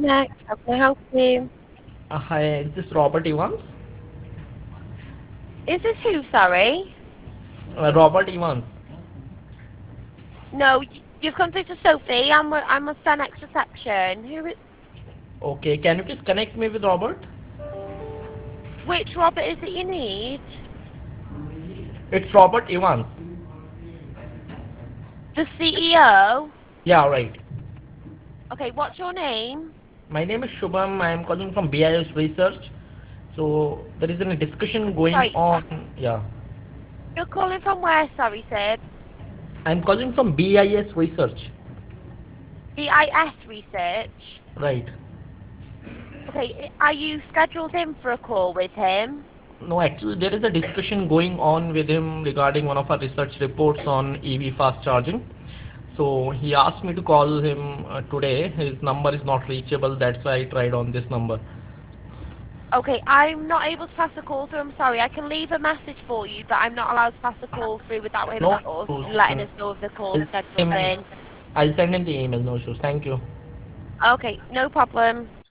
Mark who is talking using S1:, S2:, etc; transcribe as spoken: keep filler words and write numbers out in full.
S1: Connect. How can I help you?
S2: Uh, hi, is this Robert Evans?
S1: Is this who, sorry?
S2: Uh, Robert Evans.
S1: No, y- you've come through to Sophie. I'm a, I'm a St X reception. Who? i-
S2: Okay, can you please connect me with Robert?
S1: Which Robert is it you need?
S2: It's Robert Evans.
S1: The C E O?
S2: Yeah, right.
S1: Okay, what's your name?
S2: My name is Shubham. I am calling from B I S Research. So there is a discussion going
S1: Sorry,
S2: on. Yeah,
S1: you're calling from where, sorry, Sid?
S2: I'm calling from B I S Research.
S1: B I S Research.
S2: Right.
S1: Okay, i- are you scheduled in for a call with him?
S2: No, actually, there is a discussion going on with him regarding one of our research reports on E V fast charging. So he asked me to call him uh, today. His number is not reachable. That's why I tried on this number.
S1: Okay, I'm not able to pass the call through. I'm sorry. I can leave a message for you, but I'm not allowed to pass the call through without him
S2: No
S1: sort of
S2: issues.
S1: letting us know if the call's
S2: I'll
S1: scheduled
S2: send him,
S1: in.
S2: I'll send him the email. No issues. Thank you.
S1: Okay, no problem.